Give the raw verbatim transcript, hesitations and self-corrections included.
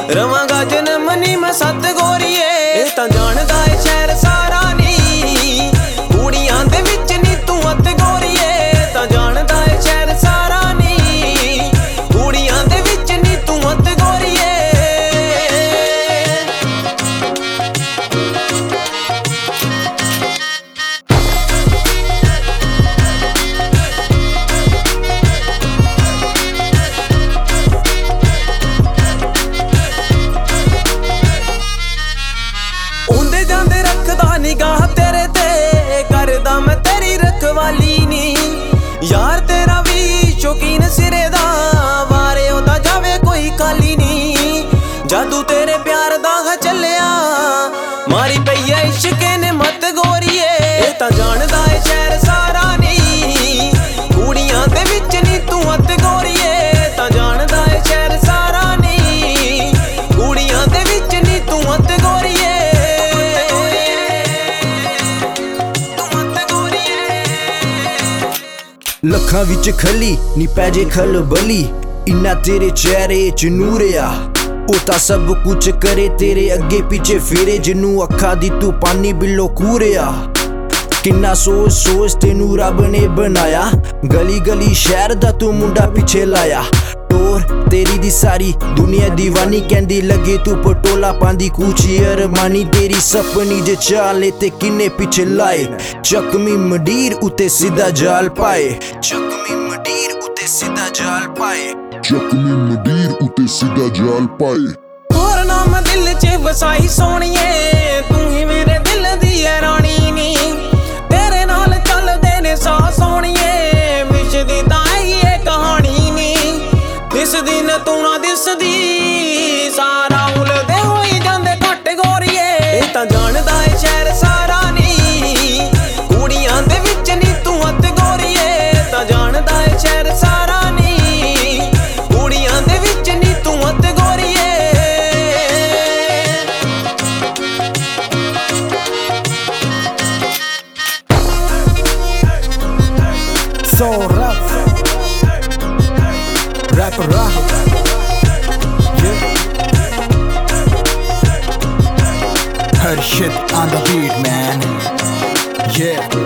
ਰਵਾਂਗਾ ਜਨਮ ਨੀ ਮੈਂ ਸੱਤ ਗੋਰੀਏ। ਇਹ ਤਾਂ ਜਾਣਦਾ ਏ ਸ਼ਹਿਰ ਸਾਰਾ ਨੀ, ਕੁੜੀਆਂ ਦੇ ਵਿੱਚ ਨੀ ਤੂੰ ਅੱਤ ਗੋਰੀਏ। ਤਾਂ ਜਾਣਦਾ ਏ ਸ਼ਹਿਰ ਸਾਰਾ ਨੀ, ਕੁੜੀਆਂ ਦੇ ਵਿੱਚ ਨੀ ਤੂੰ ਅੱਤ ਗੋਰੀਏ। ਆਉਂਦੇ ਜਾਂਦੇ ਰੱਖਦਾ ਨਿਗਾਹ ਤੇਰੇ ਤੇ, ਕਰਦਾ ਮੈਂ ਤੇਰੀ ਰਖਵਾਲੀ ਨੀ। ਯਾਰ ਤੇਰਾ ਵੀ ਸ਼ੌਕੀਨ ਸਿਰੇ ਦਾ, ਵਾਰੇ ਉਹਦਾ ਜਾਵੇ ਕੋਈ ਖਾਲੀ ਨੀ। ਜਾਦੂ ਤੇਰੇ ਪਿਆਰ ਦਾ ਚੱਲਿਆ, ਮਾਰੀ ਪਈ ਐ ਇਸ਼ਕੇ ਨੇ ਮੱਤ ਗੋਰੀਏ। ਇਹ ਤਾਂ ਜਾਣਦਾ ਏ ਸ਼ਹਿਰ ਸਾਰਾ ਨੀ, ਕੁੜੀਆਂ ਦੇ ਵਿੱਚ ਨੀ ਤੂੰ ਅੱਤ ਗੋਰੀਏ। ਤਾਂ ਜਾਣਦਾ ਏ ਸ਼ਹਿਰ ਸਾਰਾ ਨੀ, ਕੁੜੀਆਂ ਦੇ ਵਿੱਚ ਨੀ ਤੂੰ ਅੱਤ ਗੋਰੀਏ। ਲੱਖਾਂ ਵਿੱਚ ਖਲੀ ਨੀ ਪੈ ਜੇ ਖਲਬਲੀ, ਇੰਨਾ ਤੇਰੇ ਚਿਹਰੇ ਚ ਨੂਰ ਆ। ਉਹ ਤਾਂ ਸਭ ਕੁਝ ਕਰੇ ਤੇਰੇ ਅੱਗੇ ਪਿੱਛੇ ਫੇਰੇ, ਜਿਹਨੂੰ ਅੱਖਾਂ ਦੀ ਤੂੰ ਪਾਣੀ ਬਿੱਲੋ ਕੂਰਿਆ। ਕਿੰਨਾ ਸੋਚ ਸੋਚ ਤੈਨੂੰ ਰੱਬ ਨੇ ਬਣਾਇਆ, ਗਲੀ ਗਲੀ ਸ਼ਹਿਰ ਦਾ ਤੂੰ ਮੁੰਡਾ ਪਿੱਛੇ ਲਾਇਆ। ਟੋਰ ਤੇਰੀ ਦੀ ਸਾਰੀ ਦੁਨੀਆ ਦੀਵਾਨੀ, ਕਹਿੰਦੀ ਲੱਗੇ ਤੂੰ ਪਟੋਲਾ ਪਾਂਦੀ ਕੂਚੀ ਅਰਮਾਨੀ। ਤੇਰੀ ਸਪਨੀ ਜੇ ਚਾਲੇ ਤੇ ਕਿੰਨੇ ਪਿੱਛੇ ਲਾਏ, ਚੱਕਮੀ ਮੰਡੀਰ ਉਤੇ ਸਿੱਧਾ ਜਾਲ ਪਾਏ। ਚੱਕਮੀ ਮੰਡੀਰ ਉਤੇ ਸਿੱਧਾ ਜਾਲ ਪਾਏ। ਚੱਕਮੀ ਮੰਡੀਰ ਉਤੇ ਸਿੱਧਾ ਜਾਲ ਪਾਏ। ਹੋਰ ਨਾ ਮੈਂ ਦਿਲ ਚ ਵਸਾਈ ਸੋਹਣੀਏ, ਤੂੰ ਹੀ ਮੇਰੇ ਦਿਲ ਦੀ ਐ ਰਾਣੀ ਨੀ। ਤੇਰੇ ਨਾਲ ਚੱਲਦੇ ਨੇ ਸਾਹ ਸੋਹਣੀਏ, ਵਿਛਦੀ ਤਾਂ ਇਹ ਕਹਾਣੀ ਨੀ। ਦਿਸਦੀ ਨਾ ਤੂੰ ਨਾ ਦਿਸਦੀ, ਸਾਰਾ ਉਲਦੇ ਹੋਈ ਜਾਂਦੇ ਘੱਟ ਗੋਰੀਏ। ਇਹ ਤਾਂ ਜਾਣਦਾ ਏ ਸ਼ਹਿਰ ਸਾਰਾ ਨੀ, ਕੁੜੀਆਂ ਦੇ ਵਿੱਚ ਨੀ ਤੂੰ ਅੱਤ ਗੋਰੀਏ। ਤਾਂ ਜਾਣਦਾ ਏ ਸ਼ਹਿਰ ਸਾਰਾ ਨੀ, ਕੁੜੀਆਂ ਦੇ ਵਿੱਚ ਨੀ ਤੂੰ ਅੱਤ ਗੋਰੀਏ। So rough, rapper rock, yeah. Her shit on the beat, man, yeah.